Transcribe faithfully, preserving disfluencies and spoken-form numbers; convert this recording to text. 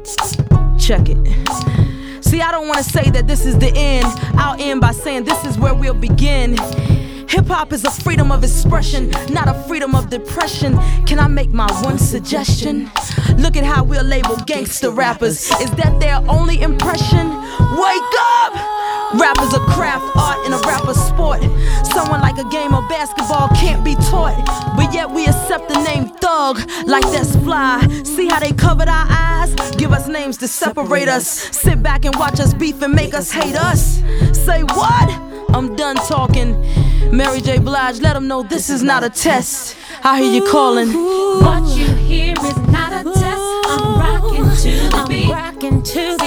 Check it. See, I don't wanna say that this is the end. I'll end by saying this is where we'll begin. Hip-hop is a freedom of expression, not a freedom of depression. Can I make my one suggestion? Look at how we'll label gangster rappers. Is that their only impression? Wake up! Rap is a craft, art, and a rapper sport. Someone like a game of basketball can't be taught, but yet we accept the name thug like that's fly. See how they covered our eyes? Give us names to separate us. Sit back and watch us beef and make us hate us. Say what? I'm done talking. Mary J. Blige, let them know this is not a test. I hear you calling. What you hear is not a test. I'm rocking to the beat.